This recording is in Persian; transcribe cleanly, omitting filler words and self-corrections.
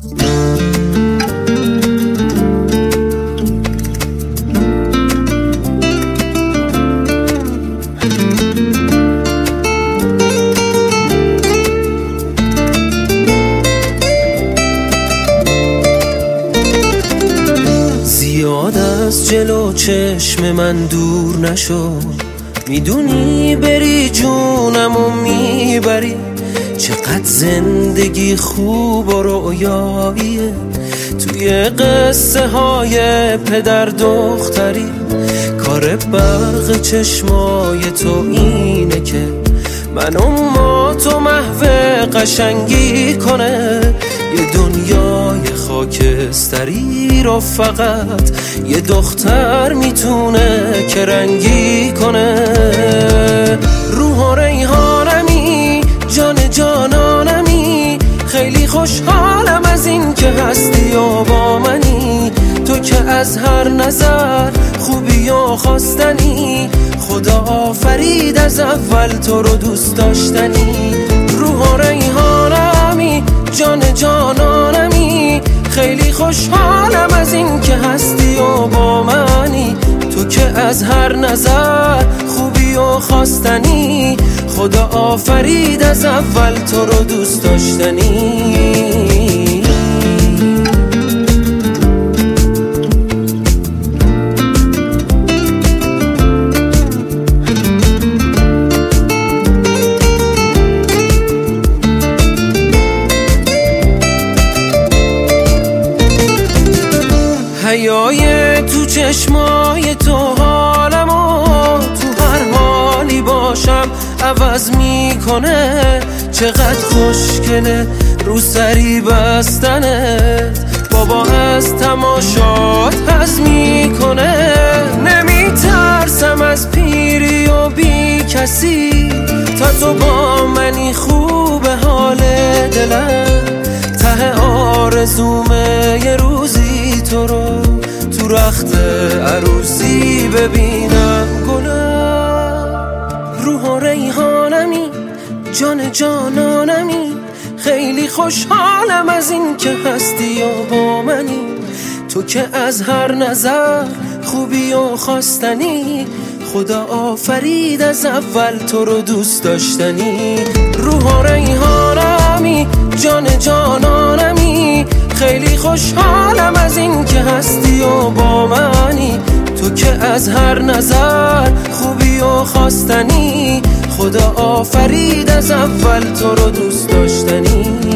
زیاد از جلو چشم من دور نشو، میدونی بری جونم و میبری. چقدر زندگی خوب و رویاییه توی قصه های پدر دختری. کار برق چشمای تو اینه که من و ما تو محو قشنگی کنه. یه دنیای خاکستری رو فقط یه دختر میتونه که رنگی کنه. روح و ریحانمی، جان جانانمی، خیلی خوشحالم از این که هستی و با منی. تو که از هر نظر خوبی و خواستنی، خدا آفرید از اول تو رو دوست داشتنی. روح و ریحانمی، جان جانانمی، خیلی خوشحالم از این که هستی و با منی. تو که از هر نظر خوبی و خواستنی، خدا آفرید از اول تو رو دوست داشتنی. حیای تو چشمای تو حالمو، تو هر حالی باشم عوض میکنه. چقدر خوشگله رو سری بستنت، بابا از تماشات حظ میکنه. نمیترسم از پیری و بی کسی، تا تو با منی خوب حال دلم. ته آرزومه یه روزی تو رو تو رخت عروسی ببینم گلم. روح و ریحانمی، جان جانانمی، خیلی خوشحالم از این که هستی و با منی. تو که از هر نظر خوبی و خواستنی، خدا آفرید از اول تو رو دوست داشتنی. روح و ریحانمی، جان جانانمی، خیلی خوشحالم از این که هستی و با منی. تو که از هر نظر خوبی و خواستنی، خدا آفرید از اول تو رو دوست داشتنی.